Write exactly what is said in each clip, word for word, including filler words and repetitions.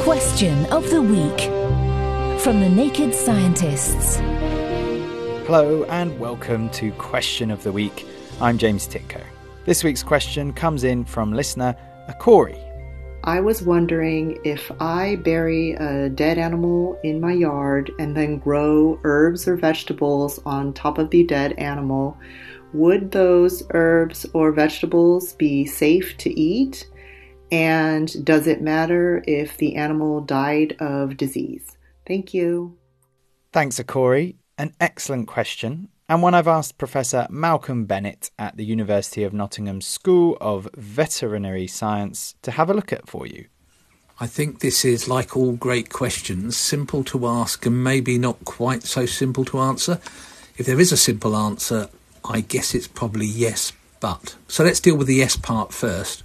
Question of the Week from the Naked Scientists. Hello and welcome to Question of the Week. I'm James Titko. This week's question comes in from listener Akori. I was wondering if I bury a dead animal in my yard and then grow herbs or vegetables on top of the dead animal, would those herbs or vegetables be safe to eat? And does it matter if the animal died of disease? Thank you. Thanks, Akori. An excellent question, and one I've asked Professor Malcolm Bennett at the University of Nottingham School of Veterinary Science to have a look at for you. I think this is, like all great questions, simple to ask and maybe not quite so simple to answer. If there is a simple answer, I guess it's probably yes, but. So let's deal with the yes part first.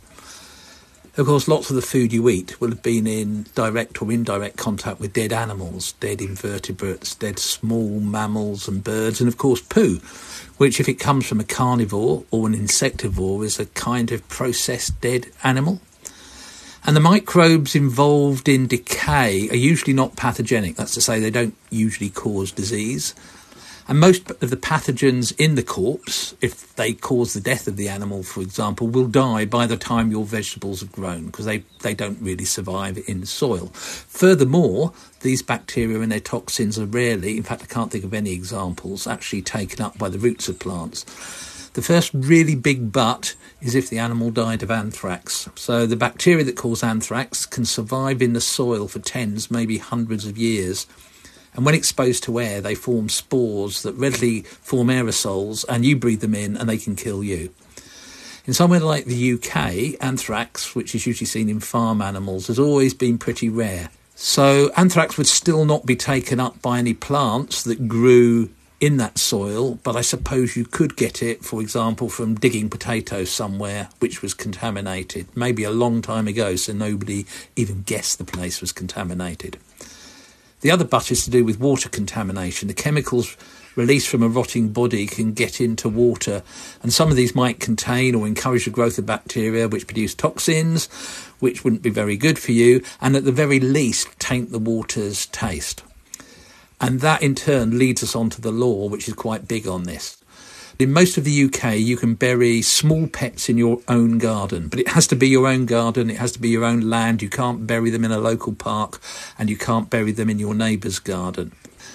Of course, lots of the food you eat will have been in direct or indirect contact with dead animals, dead invertebrates, dead small mammals and birds, and of course poo, which if it comes from a carnivore or an insectivore is a kind of processed dead animal. And the microbes involved in decay are usually not pathogenic, that's to say they don't usually cause disease. And most of the pathogens in the corpse, if they cause the death of the animal, for example, will die by the time your vegetables have grown because they, they don't really survive in soil. Furthermore, these bacteria and their toxins are rarely, in fact I can't think of any examples, actually taken up by the roots of plants. The first really big but is if the animal died of anthrax. So the bacteria that cause anthrax can survive in the soil for tens, maybe hundreds of years. And when exposed to air, they form spores that readily form aerosols, and you breathe them in and they can kill you. In somewhere like the U K, anthrax, which is usually seen in farm animals, has always been pretty rare. So anthrax would still not be taken up by any plants that grew in that soil, but I suppose you could get it, for example, from digging potatoes somewhere which was contaminated, maybe a long time ago, so nobody even guessed the place was contaminated. The other but is to do with water contamination. The chemicals released from a rotting body can get into water, and some of these might contain or encourage the growth of bacteria which produce toxins, which wouldn't be very good for you, and at the very least taint the water's taste. And that in turn leads us on to the law, which is quite big on this. In most of the U K, you can bury small pets in your own garden, but it has to be your own garden, it has to be your own land. You can't bury them in a local park, and you can't bury them in your neighbour's garden.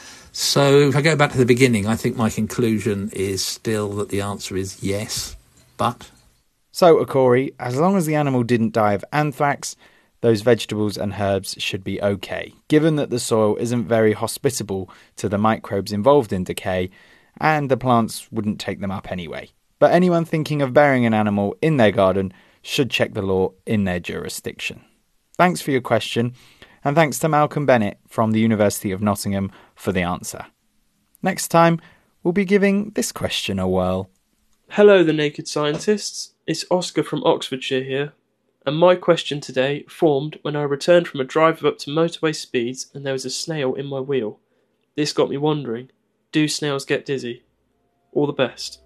So if I go back to the beginning, I think my conclusion is still that the answer is yes, but... So, Akori, as long as the animal didn't die of anthrax, those vegetables and herbs should be okay, given that the soil isn't very hospitable to the microbes involved in decay, and the plants wouldn't take them up anyway. But anyone thinking of burying an animal in their garden should check the law in their jurisdiction. Thanks for your question, and thanks to Malcolm Bennett from the University of Nottingham for the answer. Next time, we'll be giving this question a whirl. Hello, the Naked Scientists. It's Oscar from Oxfordshire here, and my question today formed when I returned from a drive up to motorway speeds and there was a snail in my wheel. This got me wondering, do snails get dizzy? All the best.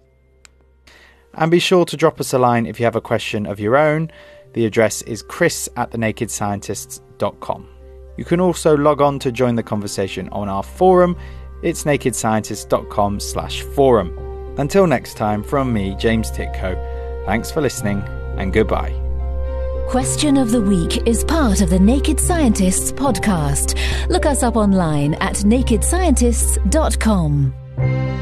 And be sure to drop us a line if you have a question of your own. The address is chris at the naked scientists dot com. You can also log on to join the conversation on our forum. It's naked scientists dot com slash forum. Until next time, from me, James Titko, thanks for listening and goodbye. Question of the Week is part of the Naked Scientists podcast. Look us up online at naked scientists dot com.